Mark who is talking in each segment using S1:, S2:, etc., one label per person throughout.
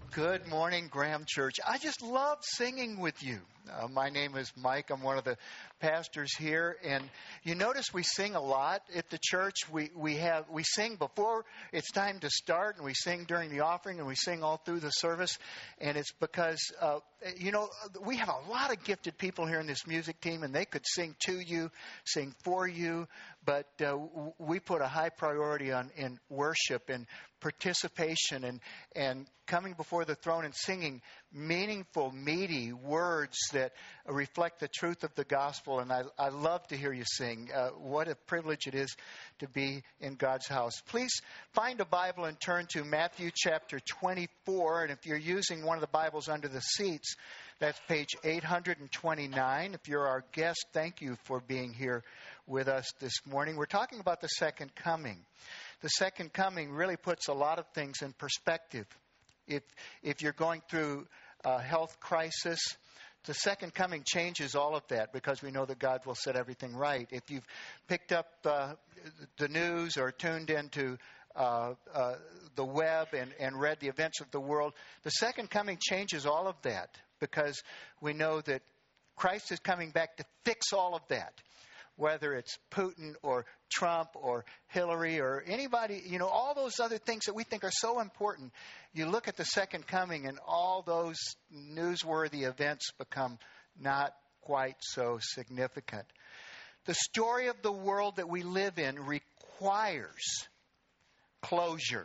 S1: Good morning, Graham Church. I just love singing with you. My name is Mike. I'm one of the pastors here. And you notice we sing a lot at the church. We sing before it's time to start, and we sing during the offering, and we sing all through the service. And it's because, we have a lot of gifted people here in this music team, and they could sing to you, sing for you. But we put a high priority in worship and participation and coming before the throne and singing meaningful, meaty words that reflect the truth of the gospel. And I love to hear you sing. What a privilege it is to be in God's house. Please find a Bible and turn to Matthew chapter 24. And if you're using one of the Bibles under the seats, that's page 829. If you're our guest, thank you for being here with us this morning. We're talking about the second coming. The second coming really puts a lot of things in perspective. If you're going through a health crisis, the second coming changes all of that because we know that God will set everything right. If you've picked up the news or tuned into the web and read the events of the world, the second coming changes all of that because we know that Christ is coming back to fix all of that. Whether it's Putin or Trump or Hillary or anybody, all those other things that we think are so important. You look at the second coming and all those newsworthy events become not quite so significant. The story of the world that we live in requires closure.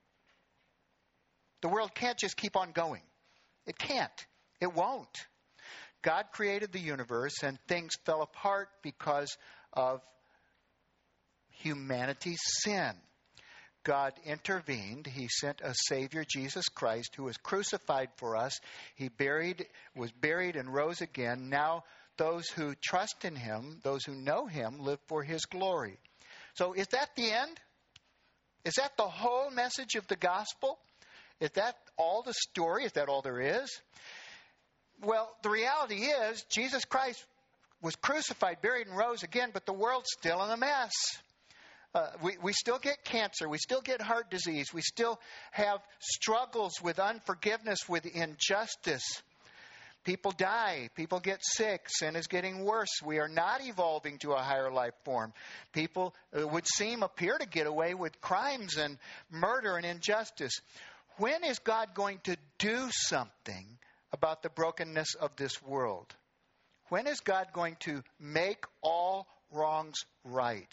S1: The world can't just keep on going. It can't. It won't. God created the universe and things fell apart because of humanity's sin. God intervened. He sent a Savior, Jesus Christ, who was crucified for us. He was buried and rose again. Now those who trust in Him, those who know Him, live for His glory. So is that the end? Is that the whole message of the gospel? Is that all the story? Is that all there is? Well, the reality is Jesus Christ was crucified, buried, and rose again, but the world's still in a mess. We still get cancer. We still get heart disease. We still have struggles with unforgiveness, with injustice. People die. People get sick. Sin is getting worse. We are not evolving to a higher life form. People appear to get away with crimes and murder and injustice. When is God going to do something about the brokenness of this world? When is God going to make all wrongs right?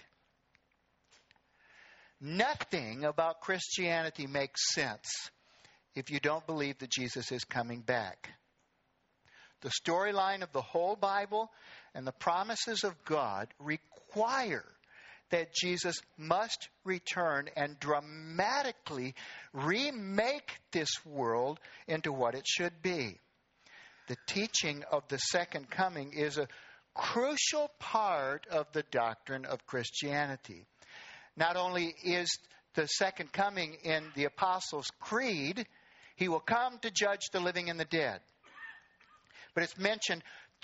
S1: Nothing about Christianity makes sense if you don't believe that Jesus is coming back. The storyline of the whole Bible and the promises of God require that Jesus must return and dramatically remake this world into what it should be. The teaching of the second coming is a crucial part of the doctrine of Christianity. Not only is the second coming in the Apostles' Creed, He will come to judge the living and the dead. But it's mentioned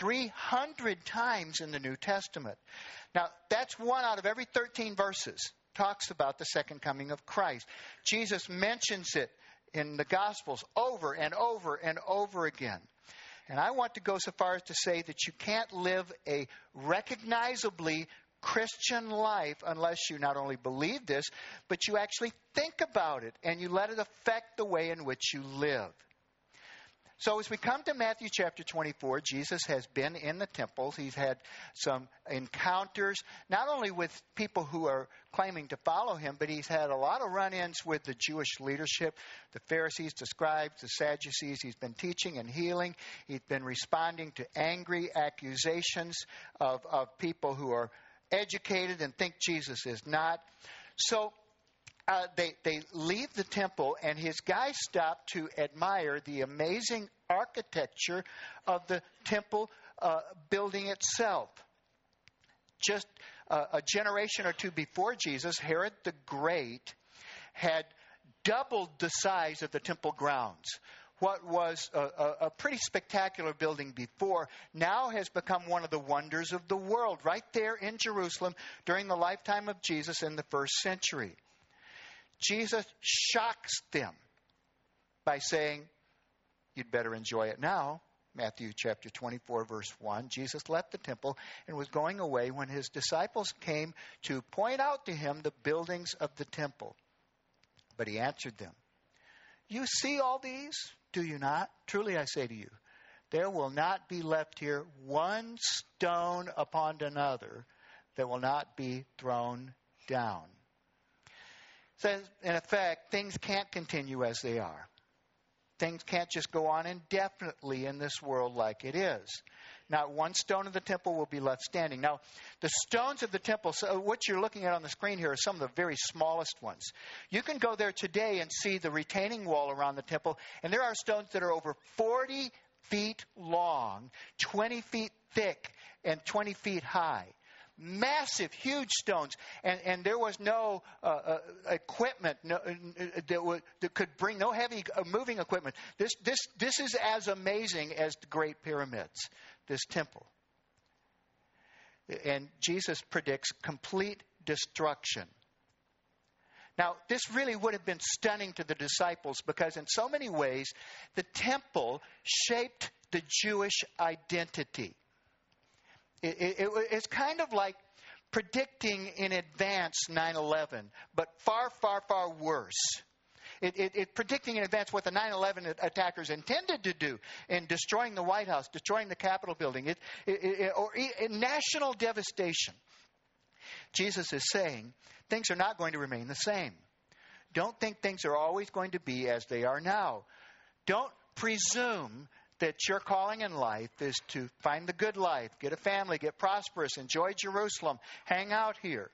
S1: 300 times in the New Testament. Now, that's 1 out of every 13 verses talks about the second coming of Christ. Jesus mentions it in the Gospels over and over and over again. And I want to go so far as to say that you can't live a recognizably Christian life unless you not only believe this, but you actually think about it and you let it affect the way in which you live. So as we come to Matthew chapter 24, Jesus has been in the temples. He's had some encounters, not only with people who are claiming to follow Him, but He's had a lot of run-ins with the Jewish leadership, the Pharisees, the scribes, the Sadducees. He's been teaching and healing. He's been responding to angry accusations of people who are educated and think Jesus is not. So they leave the temple, and His guys stop to admire the amazing architecture of the temple building itself. Just a generation or two before Jesus, Herod the Great had doubled the size of the temple grounds. What was a pretty spectacular building before now has become one of the wonders of the world, right there in Jerusalem during the lifetime of Jesus in the first century. Jesus shocks them by saying, You'd better enjoy it now. Matthew chapter 24, verse 1. Jesus left the temple and was going away when his disciples came to point out to him the buildings of the temple. But he answered them, "You see all these, do you not? Truly I say to you, there will not be left here one stone upon another that will not be thrown down." It says, in effect, things can't continue as they are. Things can't just go on indefinitely in this world like it is. Not one stone of the temple will be left standing. Now, the stones of the temple, so what you're looking at on the screen here are some of the very smallest ones. You can go there today and see the retaining wall around the temple, and there are stones that are over 40 feet long, 20 feet thick, and 20 feet high. Massive, huge stones, and there was no equipment that could bring, no heavy moving equipment. This is as amazing as the Great Pyramids, this temple. And Jesus predicts complete destruction. Now, this really would have been stunning to the disciples because in so many ways, the temple shaped the Jewish identity. It's kind of like predicting in advance 9/11, but far, far, far worse. It predicting in advance what the 9/11 attackers intended to do in destroying the White House, destroying the Capitol building, or national devastation. Jesus is saying things are not going to remain the same. Don't think things are always going to be as they are now. Don't presume that your calling in life is to find the good life, get a family, get prosperous, enjoy Jerusalem, hang out here.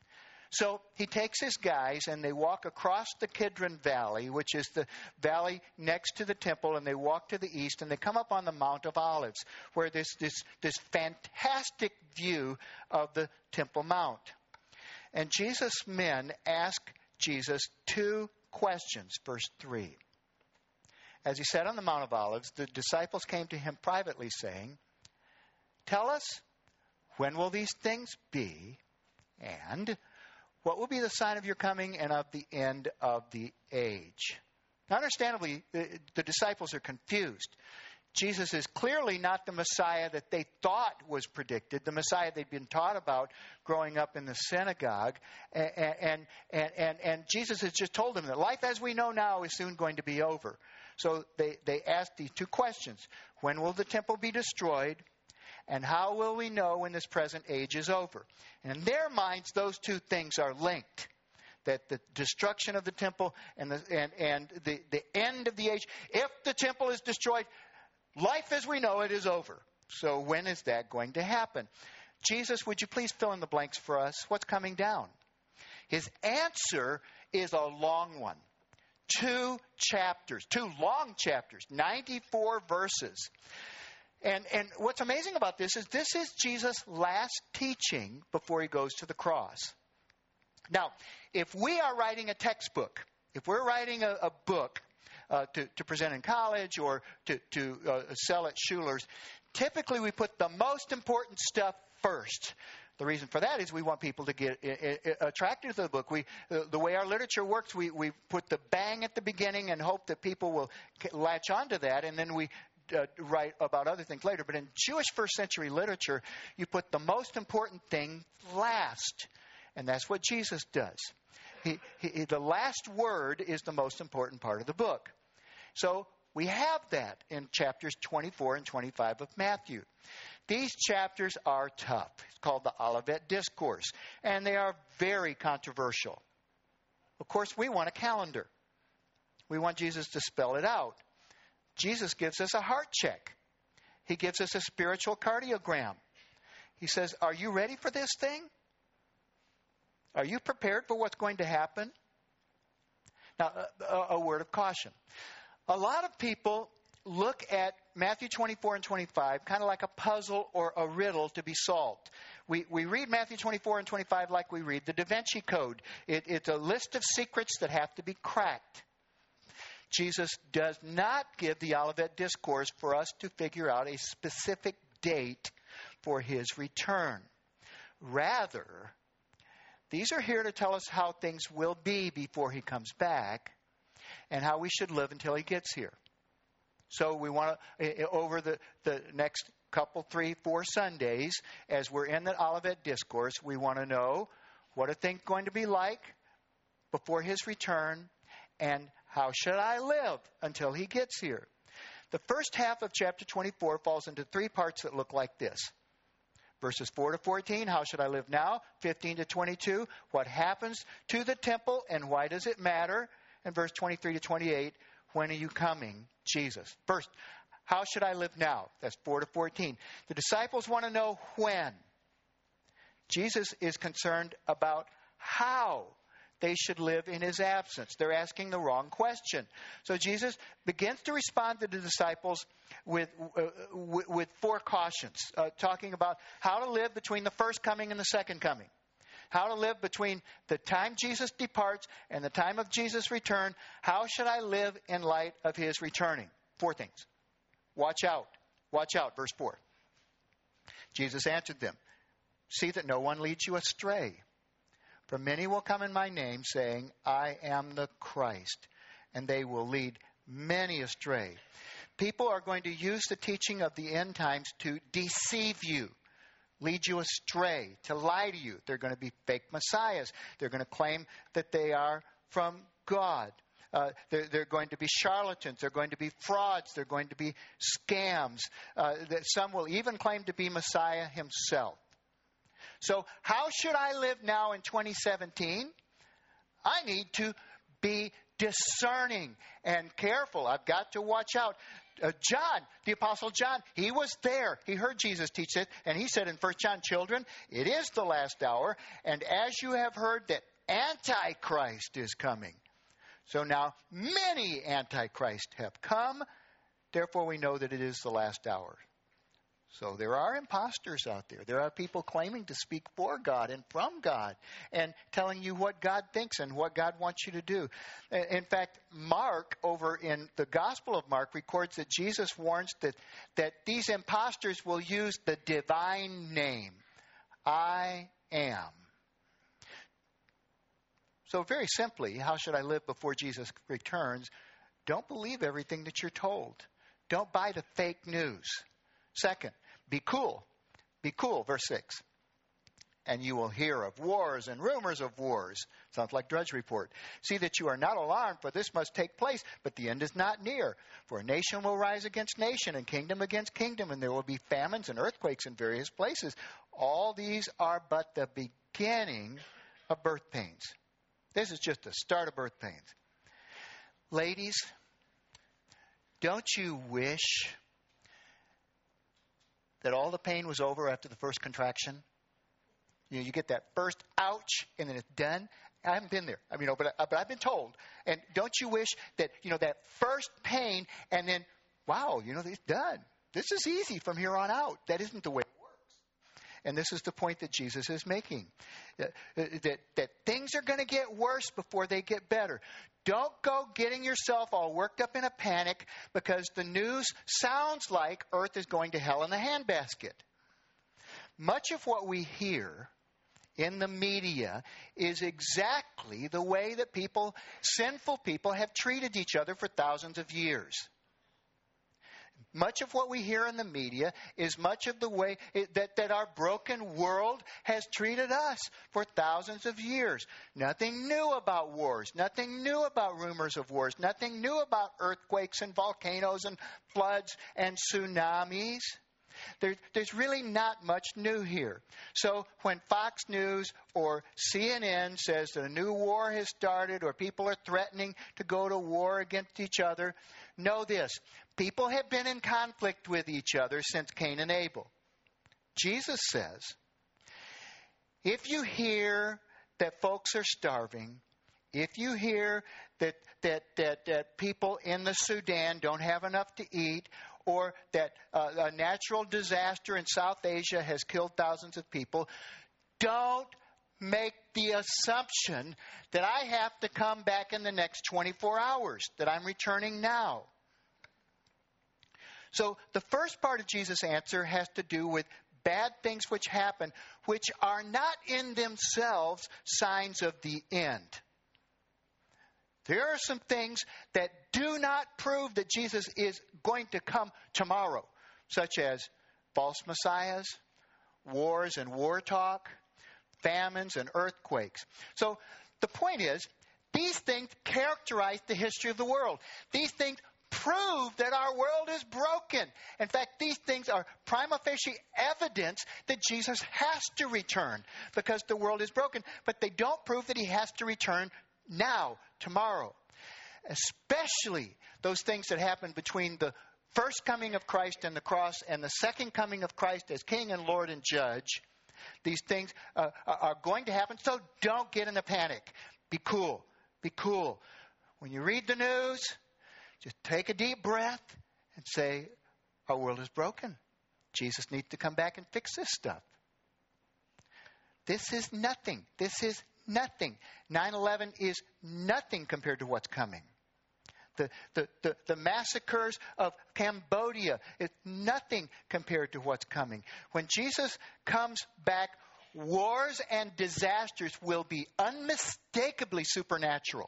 S1: So he takes his guys and they walk across the Kidron Valley, which is the valley next to the temple, and they walk to the east and they come up on the Mount of Olives, where this fantastic view of the Temple Mount. And Jesus' men ask Jesus two questions, verse 3. As he sat on the Mount of Olives, the disciples came to him privately, saying, "Tell us, when will these things be? And what will be the sign of your coming and of the end of the age?" Now, understandably, the disciples are confused. Jesus is clearly not the Messiah that they thought was predicted, the Messiah they'd been taught about growing up in the synagogue. And Jesus has just told them that life as we know now is soon going to be over. So they asked these two questions. When will the temple be destroyed? And how will we know when this present age is over? And in their minds, those two things are linked. That the destruction of the temple and the end of the age, if the temple is destroyed, life as we know it is over. So when is that going to happen? Jesus, would you please fill in the blanks for us? What's coming down? His answer is a long one. 2 chapters, 2 long chapters, 94 verses. And what's amazing about this is Jesus' last teaching before he goes to the cross. Now, if we are writing a textbook, if we're writing a book to present in college or to sell at Schuler's, typically we put the most important stuff first. The reason for that is we want people to get attracted to the book. The way our literature works, we put the bang at the beginning and hope that people will latch onto that, and then we write about other things later. But in Jewish first century literature, you put the most important thing last. And that's what Jesus does. The last word is the most important part of the book. So we have that in chapters 24 and 25 of Matthew. These chapters are tough. It's called the Olivet Discourse. And they are very controversial. Of course, we want a calendar. We want Jesus to spell it out. Jesus gives us a heart check. He gives us a spiritual cardiogram. He says, are you ready for this thing? Are you prepared for what's going to happen? Now, a word of caution. A lot of people look at Matthew 24 and 25 kind of like a puzzle or a riddle to be solved. We read Matthew 24 and 25 like we read the Da Vinci Code. It's a list of secrets that have to be cracked. Jesus does not give the Olivet Discourse for us to figure out a specific date for his return. Rather, these are here to tell us how things will be before he comes back and how we should live until he gets here. So we want to, over the next couple, 3, 4 Sundays, as we're in the Olivet Discourse, we want to know what are things going to be like before his return, and how should I live until he gets here? The first half of chapter 24 falls into 3 parts that look like this. Verses 4 to 14, how should I live now? 15 to 22, what happens to the temple and why does it matter? And verse 23 to 28, when are you coming, Jesus? First, how should I live now? That's 4 to 14. The disciples want to know when. Jesus is concerned about how they should live in his absence. They're asking the wrong question. So Jesus begins to respond to the disciples with 4 cautions, talking about how to live between the first coming and the second coming. How to live between the time Jesus departs and the time of Jesus' return. How should I live in light of his returning? 4 things. Watch out. Watch out. Verse 4. Jesus answered them, see that no one leads you astray. For many will come in my name, saying, I am the Christ, and they will lead many astray. People are going to use the teaching of the end times to deceive you, lead you astray, to lie to you. They're going to be fake messiahs. They're going to claim that they are from God. They're going to be charlatans. They're going to be frauds. They're going to be scams. Some will even claim to be Messiah himself. So how should I live now in 2017? I need to be discerning and careful. I've got to watch out. John, the Apostle John, he was there. He heard Jesus teach it, and he said in 1 John, children, it is the last hour, and as you have heard that Antichrist is coming. So now many Antichrists have come, therefore we know that it is the last hour. So there are imposters out there. There are people claiming to speak for God and from God and telling you what God thinks and what God wants you to do. In fact, Mark, over in the Gospel of Mark, records that Jesus warns that these imposters will use the divine name, I am. So very simply, how should I live before Jesus returns? Don't believe everything that you're told. Don't buy the fake news. Second, be cool. Be cool, verse 6. And you will hear of wars and rumors of wars. Sounds like Drudge Report. See that you are not alarmed, for this must take place, but the end is not near. For a nation will rise against nation, and kingdom against kingdom, and there will be famines and earthquakes in various places. All these are but the beginning of birth pains. This is just the start of birth pains. Ladies, don't you wish that all the pain was over after the first contraction? You know, you get that first ouch, and then it's done. I haven't been there. But I've been told. And don't you wish that, that first pain, and then, wow, it's done. This is easy from here on out. That isn't the way it works. And this is the point that Jesus is making. That things are going to get worse before they get better. Don't go getting yourself all worked up in a panic because the news sounds like earth is going to hell in the handbasket. Much of what we hear in the media is exactly the way that sinful people have treated each other for thousands of years. Much of what we hear in the media is much of the way that our broken world has treated us for thousands of years. Nothing new about wars. Nothing new about rumors of wars. Nothing new about earthquakes and volcanoes and floods and tsunamis. There's really not much new here. So when Fox News or CNN says that a new war has started or people are threatening to go to war against each other, know this. People have been in conflict with each other since Cain and Abel. Jesus says, if you hear that folks are starving, if you hear that people in the Sudan don't have enough to eat, or that a natural disaster in South Asia has killed thousands of people, don't make the assumption that I have to come back in the next 24 hours, that I'm returning now. So the first part of Jesus' answer has to do with bad things which happen, which are not in themselves signs of the end. There are some things that do not prove that Jesus is going to come tomorrow, such as false messiahs, wars and war talk, famines and earthquakes. So the point is, these things characterize the history of the world. These things prove that our world is broken. In fact, these things are prima facie evidence that Jesus has to return because the world is broken. But they don't prove that he has to return now, tomorrow. Especially those things that happened between the first coming of Christ and the cross and the second coming of Christ as King and Lord and Judge. These things are going to happen, so don't get in a panic. Be cool. Be cool. When you read the news, just take a deep breath and say, our world is broken. Jesus needs to come back and fix this stuff. This is nothing. This is nothing. 9/11 is nothing compared to what's coming. The massacres of Cambodia is nothing compared to what's coming. When Jesus comes back, wars and disasters will be unmistakably supernatural.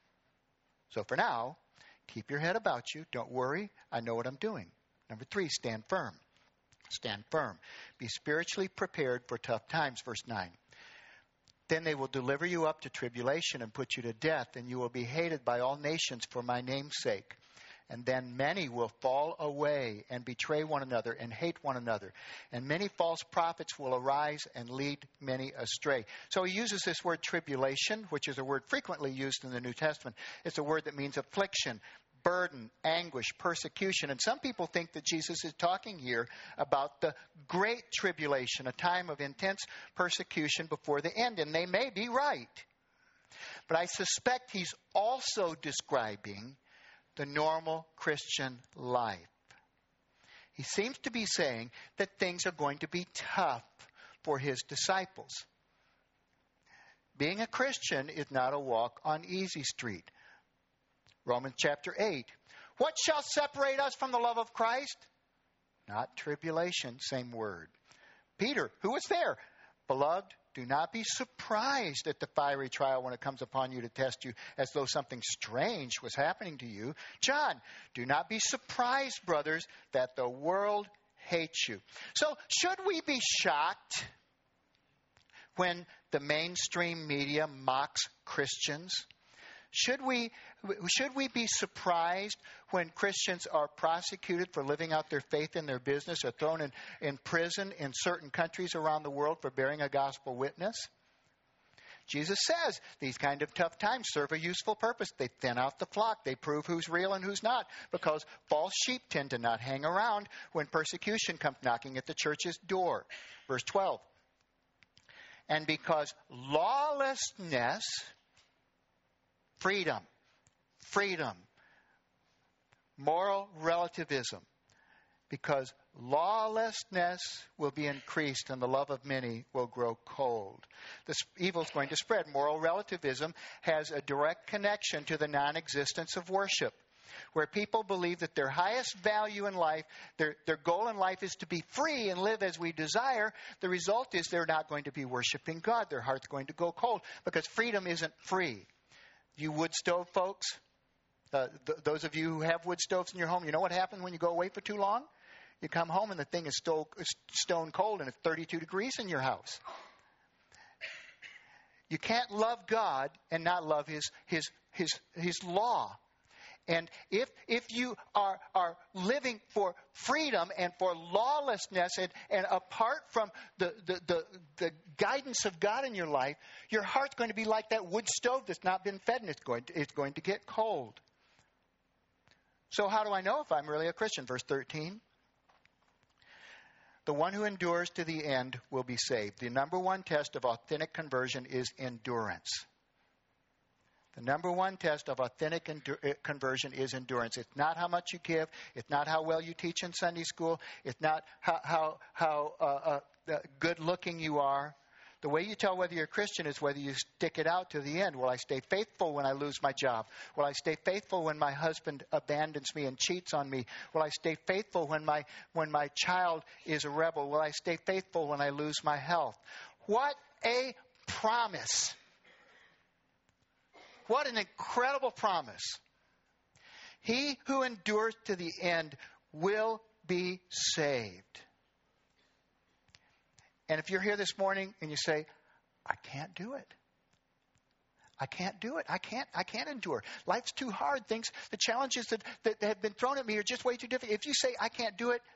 S1: So for now, keep your head about you. Don't worry. I know what I'm doing. Number 3, stand firm. Stand firm. Be spiritually prepared for tough times. Verse 9. Then they will deliver you up to tribulation and put you to death, and you will be hated by all nations for my name's sake. And then many will fall away and betray one another and hate one another. And many false prophets will arise and lead many astray. So he uses this word tribulation, which is a word frequently used in the New Testament. It's a word that means affliction, burden, anguish, persecution. And some people think that Jesus is talking here about the great tribulation, a time of intense persecution before the end. And they may be right. But I suspect he's also describing the normal Christian life. He seems to be saying that things are going to be tough for his disciples. Being a Christian is not a walk on easy street. Romans chapter 8. What shall separate us from the love of Christ? Not tribulation, same word. Peter, who was there? Beloved, do not be surprised at the fiery trial when it comes upon you to test you as though something strange was happening to you. John, do not be surprised, brothers, that the world hates you. So should we be shocked when the mainstream media mocks Christians? Should we be surprised when Christians are prosecuted for living out their faith in their business or thrown in prison in certain countries around the world for bearing a gospel witness? Jesus says these kind of tough times serve a useful purpose. They thin out the flock. They prove who's real and who's not, because false sheep tend to not hang around when persecution comes knocking at the church's door. Verse 12. And because lawlessness... Freedom, moral relativism, because lawlessness will be increased and the love of many will grow cold. This evil is going to spread. Moral relativism has a direct connection to the non-existence of worship, where people believe that their highest value in life, their goal in life is to be free and live as we desire. The result is they're not going to be worshiping God. Their heart's going to go cold because freedom isn't free. You wood stove folks, those of you who have wood stoves in your home, you know what happens when you go away for too long? You come home and the thing is stone cold and it's 32 degrees in your house. You can't love God and not love His law. And if you are living for freedom and for lawlessness and apart from the guidance of God in your life, your heart's going to be like that wood stove that's not been fed, and it's going to get cold. So how do I know if I'm really a Christian? Verse 13. The one who endures to the end will be saved. The number one test of authentic conversion is endurance. The number one test of authentic conversion is endurance. It's not how much you give. It's not how well you teach in Sunday school. It's not how good looking you are. The way you tell whether you're a Christian is whether you stick it out to the end. Will I stay faithful when I lose my job? Will I stay faithful when my husband abandons me and cheats on me? Will I stay faithful when my child is a rebel? Will I stay faithful when I lose my health? What a promise! What an incredible promise. He who endures to the end will be saved. And if you're here this morning and you say, I can't do it. I can't do it. I can't endure. Life's too hard. The challenges that have been thrown at me are just way too difficult. If you say, I can't do it,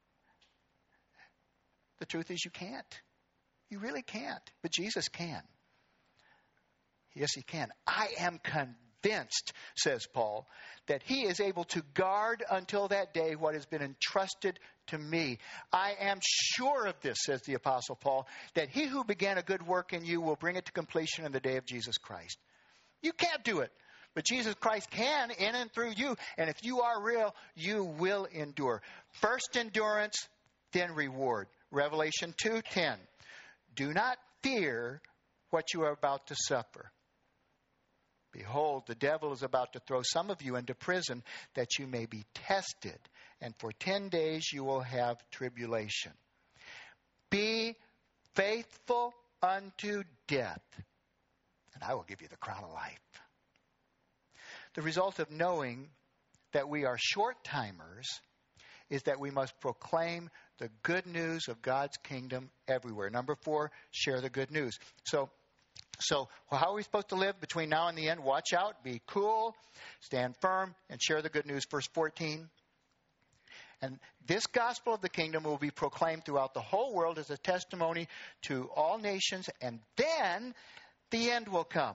S1: the truth is you can't. You really can't. But Jesus can. Yes, he can. I am convinced, says Paul, that he is able to guard until that day what has been entrusted to me. I am sure of this, says the Apostle Paul, that he who began a good work in you will bring it to completion in the day of Jesus Christ. You can't do it, but Jesus Christ can in and through you. And if you are real, you will endure. First endurance, then reward. Revelation 2:10. Do not fear what you are about to suffer. Behold, the devil is about to throw some of you into prison that you may be tested. And for 10 days you will have tribulation. Be faithful unto death, and I will give you the crown of life. The result of knowing that we are short-timers is that we must proclaim the good news of God's kingdom everywhere. Number 4, share the good news. So how are we supposed to live between now and the end? Watch out, be cool, stand firm, and share the good news. Verse 14. And this gospel of the kingdom will be proclaimed throughout the whole world as a testimony to all nations, and then the end will come.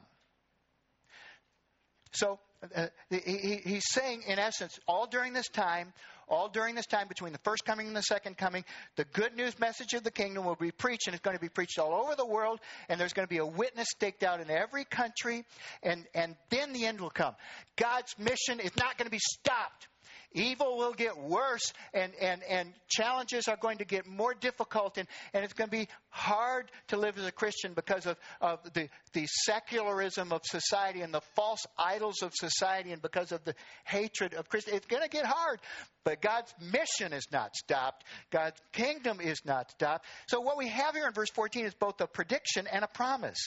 S1: So he's saying, in essence, all during this time between the first coming and the second coming, the good news message of the kingdom will be preached, and it's going to be preached all over the world, and there's going to be a witness staked out in every country, and then the end will come. God's mission is not going to be stopped. Evil will get worse, and challenges are going to get more difficult, and it's going to be hard to live as a Christian because of the secularism of society and the false idols of society, and because of the hatred of Christians. It's going to get hard, but God's mission is not stopped. God's kingdom is not stopped. So what we have here in verse 14 is both a prediction and a promise.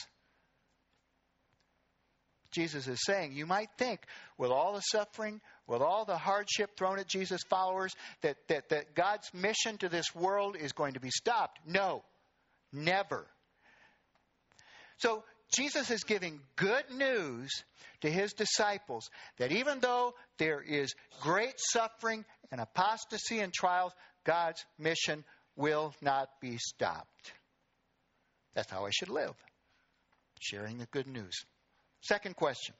S1: Jesus is saying, you might think, with all the suffering, with all the hardship thrown at Jesus' followers, that God's mission to this world is going to be stopped. No, never. So Jesus is giving good news to his disciples that even though there is great suffering and apostasy and trials, God's mission will not be stopped. That's how I should live, sharing the good news. Second question.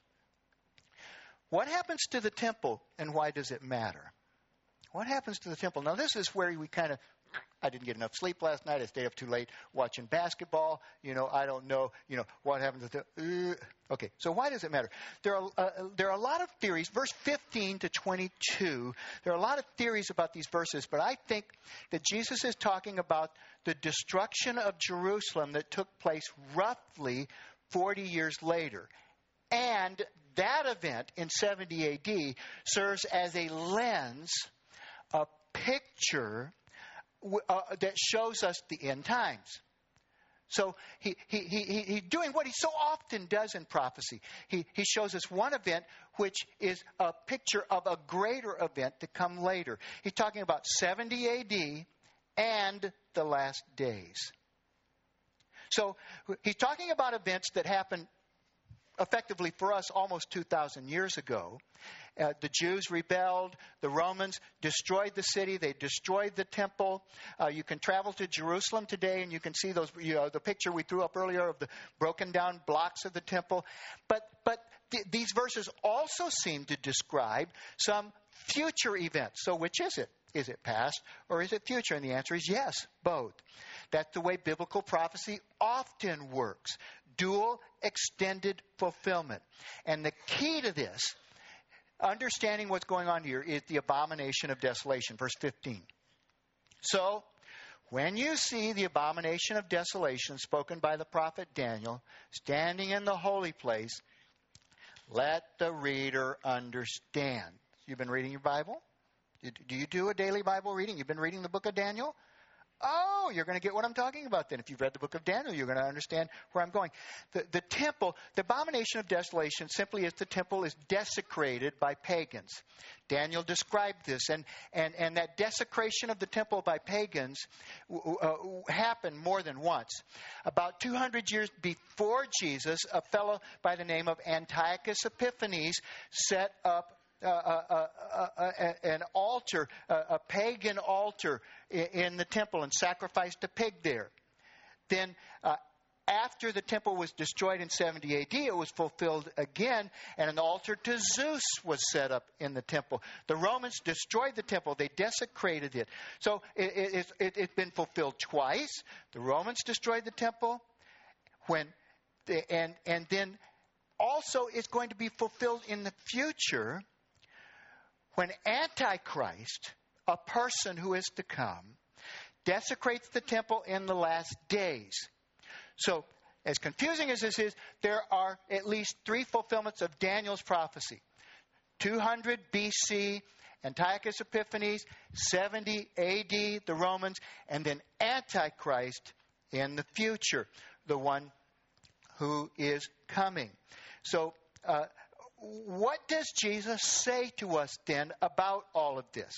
S1: What happens to the temple, and why does it matter? What happens to the temple? Now, this is where I didn't get enough sleep last night. I stayed up too late watching basketball. I don't know, what happened to the... Okay, so why does it matter? There are a lot of theories. Verse 15 to 22, there are a lot of theories about these verses, but I think that Jesus is talking about the destruction of Jerusalem that took place roughly 40 years later. And that event in 70 AD serves as a lens, a picture that shows us the end times. So he's doing what he so often does in prophecy. He shows us one event which is a picture of a greater event to come later. He's talking about 70 AD and the last days. So he's talking about events that happened effectively for us almost 2,000 years ago. The Jews rebelled. The Romans destroyed the city. They destroyed the temple. You can travel to Jerusalem today and you can see those, the picture we threw up earlier of the broken down blocks of the temple. But these verses also seem to describe some future events. So which is it? Is it past or is it future? And the answer is yes, both. That's the way biblical prophecy often works. Dual extended fulfillment. And the key to this, understanding what's going on here, is the abomination of desolation. Verse 15. So, when you see the abomination of desolation spoken by the prophet Daniel standing in the holy place, let the reader understand. You've been reading your Bible? Do you do a daily Bible reading? You've been reading the book of Daniel? Oh, you're going to get what I'm talking about then. If you've read the book of Daniel, you're going to understand where I'm going. The temple, the abomination of desolation simply is the temple is desecrated by pagans. Daniel described this, and that desecration of the temple by pagans happened more than once. About 200 years before Jesus, a fellow by the name of Antiochus Epiphanes set up an altar, a pagan altar in the temple, and sacrificed a pig there. Then after the temple was destroyed in 70 AD, it was fulfilled again, and an altar to Zeus was set up in the temple. The Romans destroyed the temple. They desecrated it. So it's been fulfilled twice. The Romans destroyed the temple, and then also it's going to be fulfilled in the future when Antichrist, a person who is to come, desecrates the temple in the last days. So, as confusing as this is, there are at least 3 fulfillments of Daniel's prophecy. 200 BC, Antiochus Epiphanes, 70 AD, the Romans, and then Antichrist in the future, the one who is coming. So, what does Jesus say to us then about all of this?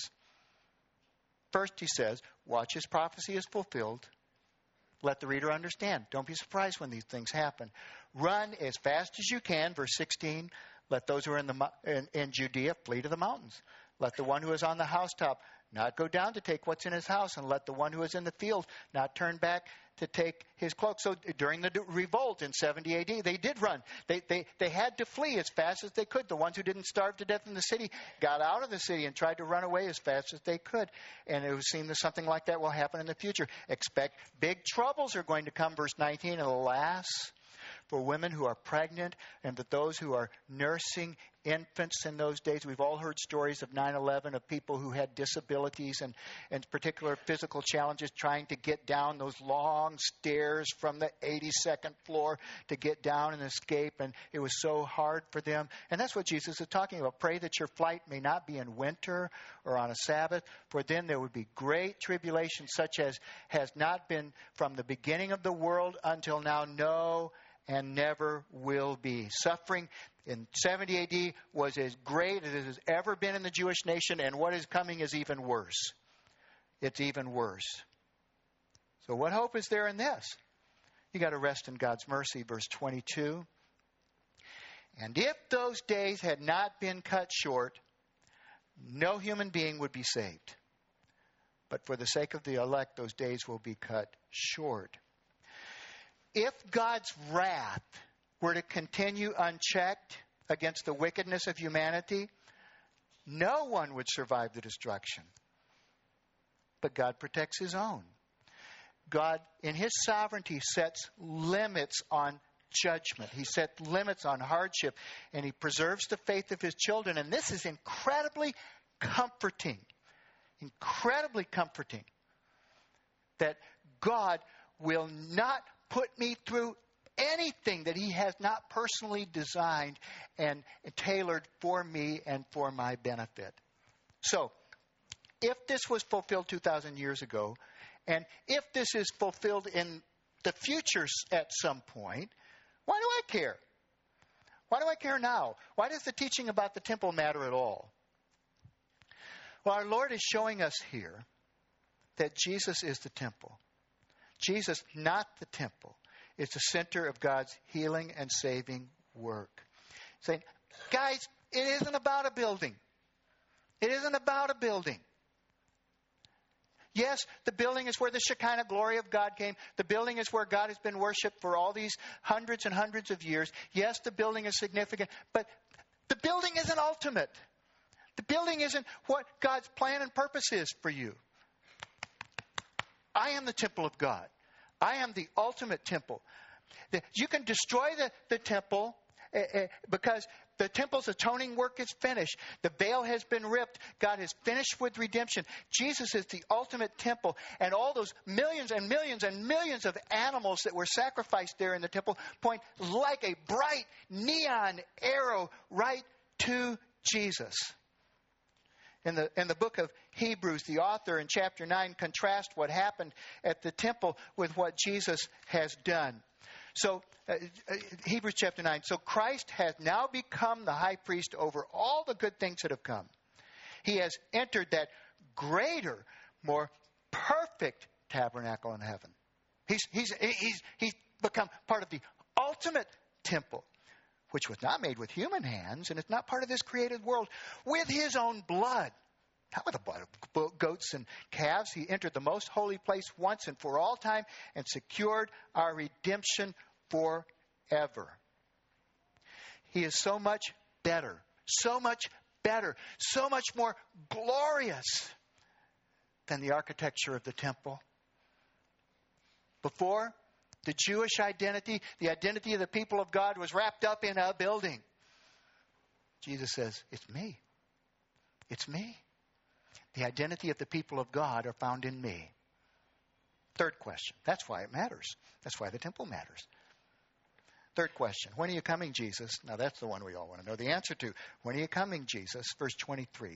S1: First, he says, watch his prophecy is fulfilled. Let the reader understand. Don't be surprised when these things happen. Run as fast as you can. Verse 16, let those who are in Judea flee to the mountains. Let the one who is on the housetop not go down to take what's in his house, and let the one who is in the field not turn back to take his cloak. So during the revolt in 70 AD, they did run. They had to flee as fast as they could. The ones who didn't starve to death in the city got out of the city and tried to run away as fast as they could. And it would seem that something like that will happen in the future. Expect big troubles are going to come. Verse 19, alas, for women who are pregnant and that those who are nursing infants in those days. We've all heard stories of 9/11 of people who had disabilities and particular physical challenges trying to get down those long stairs from the 82nd floor to get down and escape, and it was so hard for them. And that's what Jesus is talking about. Pray that your flight may not be in winter or on a Sabbath, for then there would be great tribulation such as has not been from the beginning of the world until now, no, and never will be. Suffering in 70 AD was as great as it has ever been in the Jewish nation, and what is coming is even worse. It's even worse. So what hope is there in this? You got to rest in God's mercy. Verse 22. And if those days had not been cut short, no human being would be saved. But for the sake of the elect, those days will be cut short. If God's wrath were to continue unchecked against the wickedness of humanity, no one would survive the destruction. But God protects his own. God, in his sovereignty, sets limits on judgment. He sets limits on hardship, and he preserves the faith of his children. And this is incredibly comforting. Incredibly comforting. That God will not put me through anything that he has not personally designed and tailored for me and for my benefit. So, if this was fulfilled 2,000 years ago, and if this is fulfilled in the future at some point, why do I care? Why do I care now? Why does the teaching about the temple matter at all? Well, our Lord is showing us here that Jesus is the temple. Jesus, not the temple, is the center of God's healing and saving work. Saying, guys, it isn't about a building. It isn't about a building. Yes, the building is where the Shekinah glory of God came. The building is where God has been worshipped for all these hundreds and hundreds of years. Yes, the building is significant, but the building isn't ultimate. The building isn't what God's plan and purpose is for you. I am the temple of God. I am the ultimate temple. You can destroy the temple because the temple's atoning work is finished. The veil has been ripped. God has finished with redemption. Jesus is the ultimate temple. And all those millions and millions and millions of animals that were sacrificed there in the temple point like a bright neon arrow right to Jesus. In the book of Hebrews, the author in chapter 9 contrasts what happened at the temple with what Jesus has done. So, Hebrews chapter 9. So Christ has now become the high priest over all the good things that have come. He has entered that greater, more perfect tabernacle in heaven. He's become part of the ultimate temple, which was not made with human hands, and it's not part of this created world, with his own blood. Not with the blood of goats and calves. He entered the most holy place once and for all time and secured our redemption forever. He is so much better, so much more glorious than the architecture of the temple. Before, the Jewish identity, the identity of the people of God was wrapped up in a building. Jesus says, it's me. It's me. The identity of the people of God are found in me. Third question. That's why it matters. That's why the temple matters. Third question. When are you coming, Jesus? Now that's the one we all want to know the answer to. When are you coming, Jesus? Verse 23.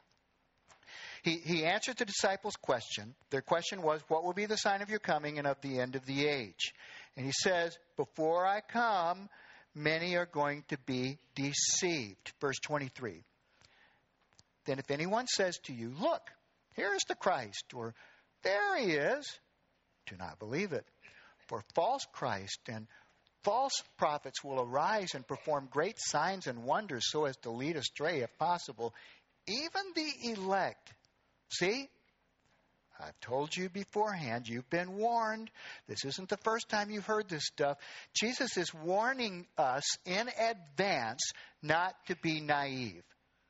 S1: He answered the disciples' question. Their question was, what will be the sign of your coming and of the end of the age? And he says, before I come, many are going to be deceived. Verse 23. Then if anyone says to you, look, here is the Christ, or there he is, do not believe it. For false Christ and false prophets will arise and perform great signs and wonders so as to lead astray, if possible, even the elect. See, I've told you beforehand, you've been warned. This isn't the first time you've heard this stuff. Jesus is warning us in advance not to be naive.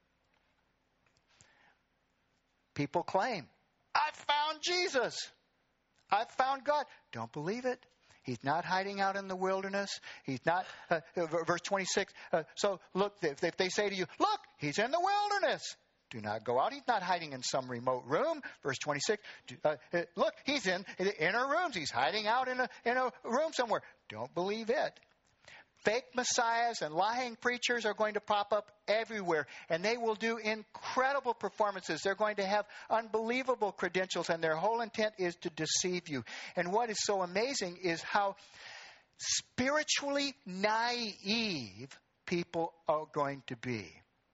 S1: People claim, I've found Jesus. I've found God. Don't believe it. He's not hiding out in the wilderness. He's not, verse 26, so look, if they say to you, look, he's in the wilderness. Do not go out. He's not hiding in some remote room. Verse 26, look, he's in inner rooms. He's hiding out in a room somewhere. Don't believe it. Fake messiahs and lying preachers are going to pop up everywhere, and they will do incredible performances. They're going to have unbelievable credentials, and their whole intent is to deceive you. And what is so amazing is how spiritually naive people are going to be.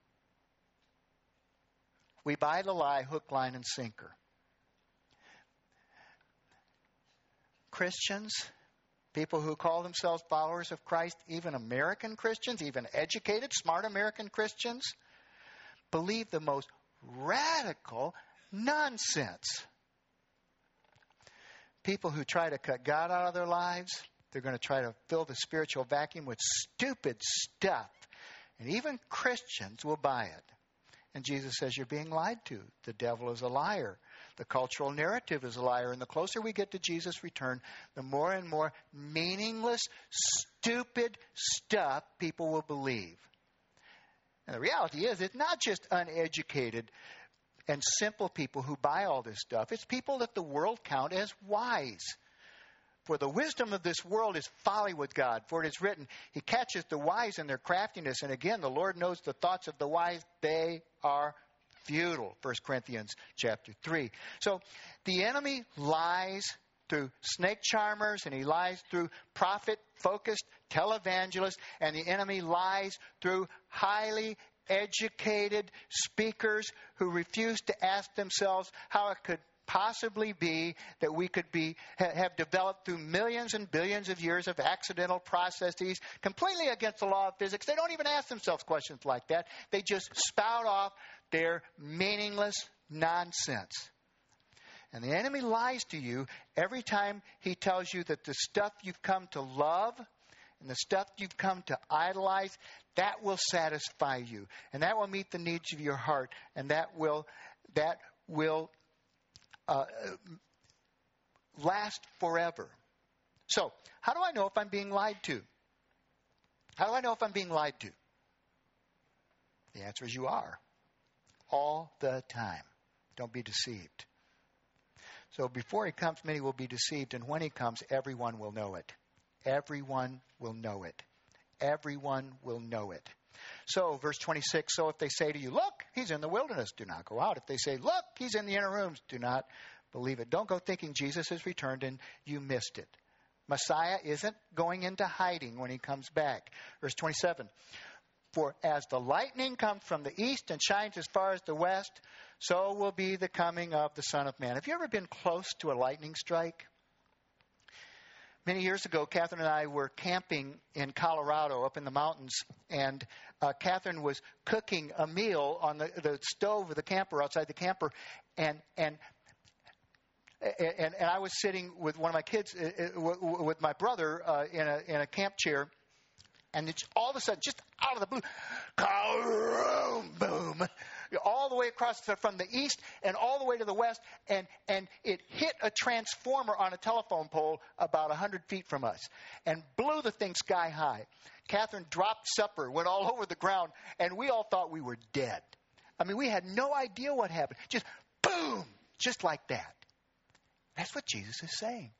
S1: We buy the lie hook, line, and sinker. Christians, people who call themselves followers of Christ, even American Christians, even educated, smart American Christians, believe the most radical nonsense. People who try to cut God out of their lives, they're going to try to fill the spiritual vacuum with stupid stuff. And even Christians will buy it. And Jesus says, you're being lied to. The devil is a liar. The cultural narrative is a liar. And the closer we get to Jesus' return, the more and more meaningless, stupid stuff people will believe. And the reality is, it's not just uneducated and simple people who buy all this stuff. It's people that the world count as wise. For the wisdom of this world is folly with God. For it is written, He catcheth the wise in their craftiness. And again, the Lord knows the thoughts of the wise. They are futile. 1 Corinthians chapter 3. So the enemy lies through snake charmers, and he lies through prophet-focused televangelists, and the enemy lies through highly educated speakers who refuse to ask themselves how it could possibly be that we could have developed through millions and billions of years of accidental processes completely against the law of physics. They don't even ask themselves questions like that. They just spout off their meaningless nonsense. And the enemy lies to you every time he tells you that the stuff you've come to love and the stuff you've come to idolize, that will satisfy you. And that will meet the needs of your heart. And that will last forever. So, how do I know if I'm being lied to? How do I know if I'm being lied to? The answer is you are. All the time. Don't be deceived. So before He comes, many will be deceived. And when He comes, everyone will know it. Everyone will know it. Everyone will know it. So, verse 26, so if they say to you, look, he's in the wilderness, do not go out. If they say, look, he's in the inner rooms, do not believe it. Don't go thinking Jesus has returned and you missed it. Messiah isn't going into hiding when he comes back. Verse 27, for as the lightning comes from the east and shines as far as the west, so will be the coming of the Son of Man. Have you ever been close to a lightning strike? Many years ago, Catherine and I were camping in Colorado up in the mountains, and Catherine was cooking a meal on the stove of the camper, outside the camper, and I was sitting with one of my kids, with my brother, in a camp chair, and it's all of a sudden, just out of the blue, boom, all the way across from the east and all the way to the west, and it hit a transformer on a telephone pole about 100 feet from us and blew the thing sky high. Catherine dropped supper, went all over the ground, and we all thought we were dead. I mean, we had no idea what happened. Just boom, just like that. That's what Jesus is saying.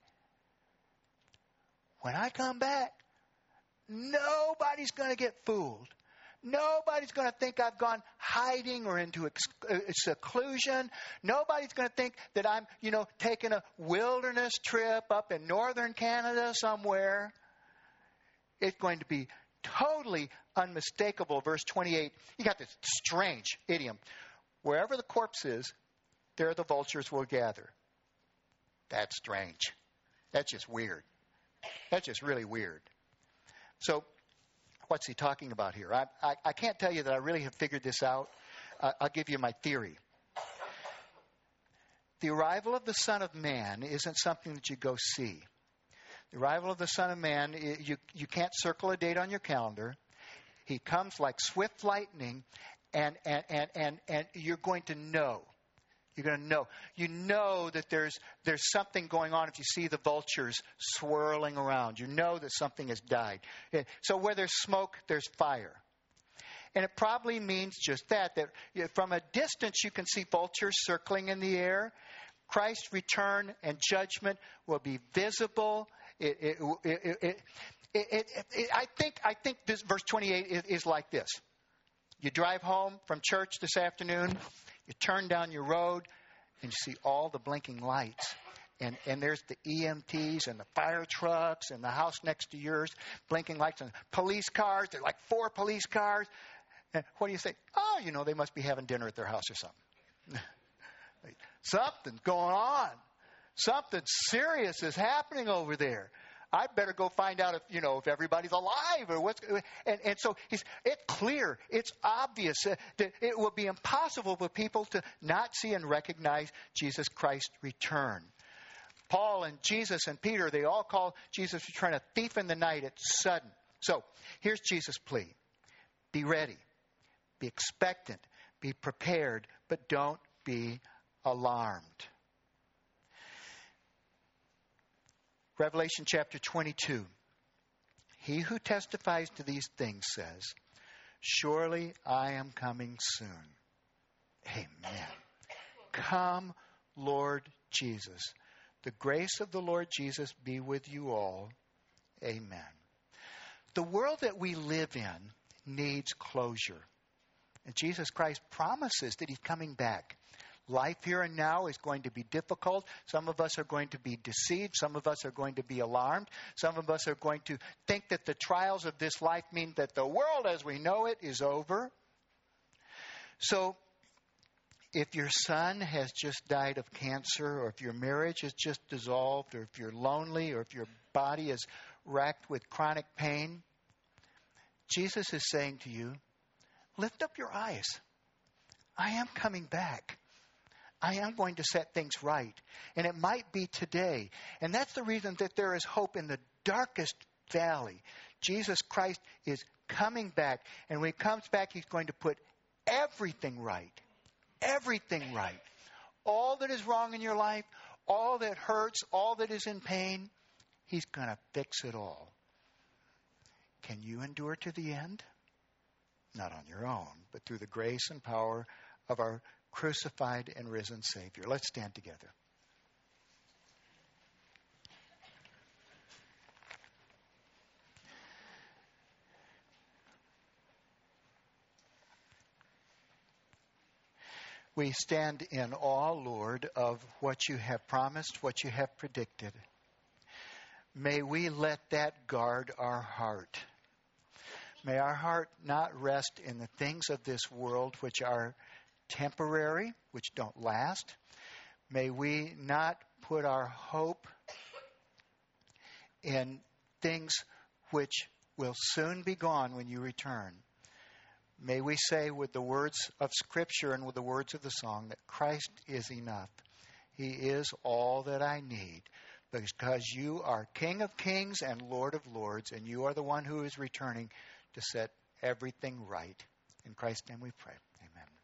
S1: When I come back, nobody's going to get fooled. Nobody's going to think I've gone hiding or into seclusion. Nobody's going to think that I'm, taking a wilderness trip up in northern Canada somewhere. It's going to be totally unmistakable. Verse 28, you got this strange idiom. Wherever the corpse is, there the vultures will gather. That's strange. That's just weird. That's just really weird. So, what's he talking about here? I can't tell you that I really have figured this out. I'll give you my theory. The arrival of the Son of Man isn't something that you go see. The arrival of the Son of Man, you can't circle a date on your calendar. He comes like swift lightning, and you're going to know. You're going to know. You know that there's something going on if you see the vultures swirling around. You know that something has died. So where there's smoke, there's fire. And it probably means just that from a distance you can see vultures circling in the air. Christ's return and judgment will be visible. I think this verse 28 is like this. You drive home from church this afternoon. You turn down your road and you see all the blinking lights. And there's the EMTs and the fire trucks and the house next to yours, blinking lights and police cars. There are like 4 police cars. And what do you say? Oh, they must be having dinner at their house or something. Something's going on. Something serious is happening over there. I'd better go find out if everybody's alive or what's. And so it's clear, it's obvious that it will be impossible for people to not see and recognize Jesus Christ's return. Paul and Jesus and Peter, they all call Jesus' return a thief in the night. It's sudden. So here's Jesus' plea: be ready, be expectant, be prepared, but don't be alarmed. Revelation chapter 22. He who testifies to these things says, surely I am coming soon. Amen. Come, Lord Jesus. The grace of the Lord Jesus be with you all. Amen. The world that we live in needs closure. And Jesus Christ promises that he's coming back. Life here and now is going to be difficult. Some of us are going to be deceived. Some of us are going to be alarmed. Some of us are going to think that the trials of this life mean that the world as we know it is over. So, if your son has just died of cancer, or if your marriage is just dissolved, or if you're lonely, or if your body is racked with chronic pain, Jesus is saying to you, lift up your eyes. I am coming back. I am going to set things right. And it might be today. And that's the reason that there is hope in the darkest valley. Jesus Christ is coming back. And when he comes back, he's going to put everything right. Everything right. All that is wrong in your life, all that hurts, all that is in pain, he's going to fix it all. Can you endure to the end? Not on your own, but through the grace and power of our crucified and risen Savior. Let's stand together. We stand in awe, Lord, of what you have promised, what you have predicted. May we let that guard our heart. May our heart not rest in the things of this world which are temporary, which don't last. May we not put our hope in things which will soon be gone when you return. May we say with the words of Scripture and with the words of the song that Christ is enough. He is all that I need, because you are King of kings and Lord of lords, and you are the one who is returning to set everything right. In Christ's name we pray.